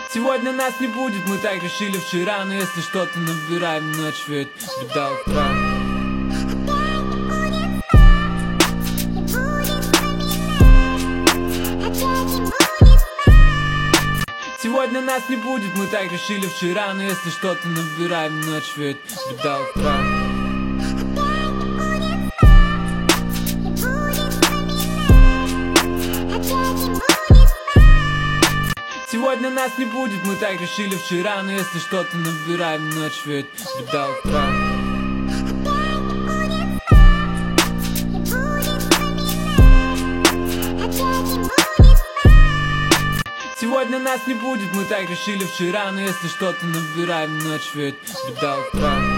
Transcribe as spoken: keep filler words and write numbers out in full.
Сегодня нас не будет, мы так решили вчера. Но если что-то набираем ночь, ведь беда утра. Сегодня нас не будет, мы так решили вчера. Но если что-то набираем ночь, ведь беда утра. Сегодня нас не будет, мы так решили вчера. Но если что-то набираем ночь, ведь беда утра. Сегодня нас не будет, мы так решили вчера. Но если что-то набираем ночь, ведь беда утра.